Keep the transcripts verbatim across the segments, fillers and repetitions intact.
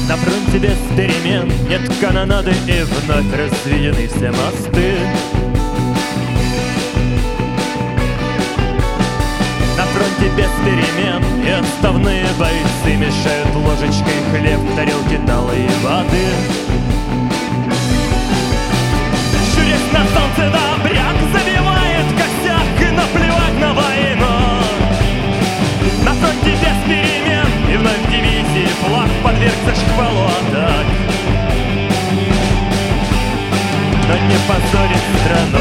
На фронте без перемен нет канонады, и вновь разведены все мосты. На фронте без перемен и отставные бойцы мешают ложечкой хлеб в тарелке талой воды. Щурясь на солнце, добряк забивает косяк, и наплевать на войну. На фронте без перемен и вновь дивизии флаг подвергся шквалу атак, но не позорит страну.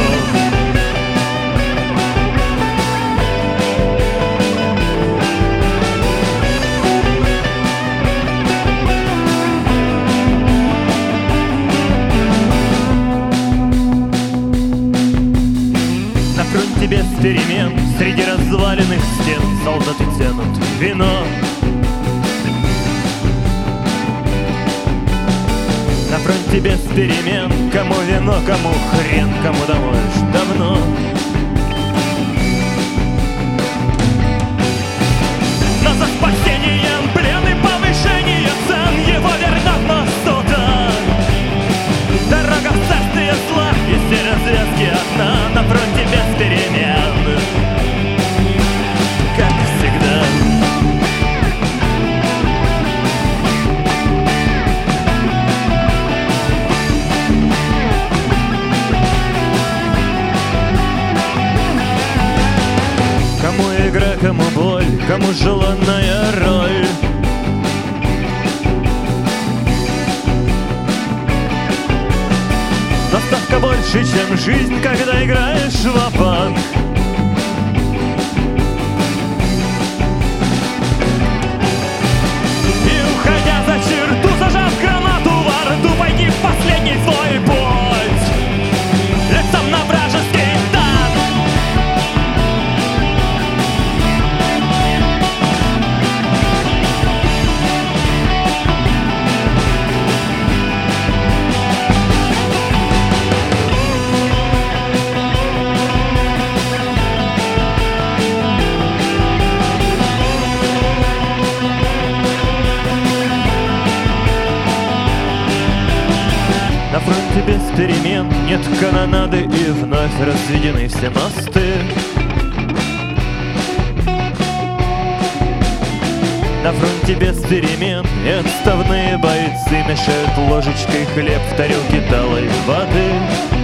На фронте без перемен среди разваленных стен солдаты тянут вино. На фронте без перемен кому вино, кому хрен, кому домой уж давно. Но за спасением плен и повышение цен его вернет на сто-то. Дорога в царствие зла, и все развязки одна. На фронте без перемен, как всегда. Кому игра, кому боль, кому желанная роль. Но ставка больше, чем жизнь, когда играешь ва-банк. И уходя за черту, зажав гранату во рту, пойди в последний свой путь лицом на вражеский танк. На фронте без перемен нет канонады, и вновь разведены все мосты. На фронте без перемен и отставные бойцы мешают ложечкой хлеб в тарелке талой воды.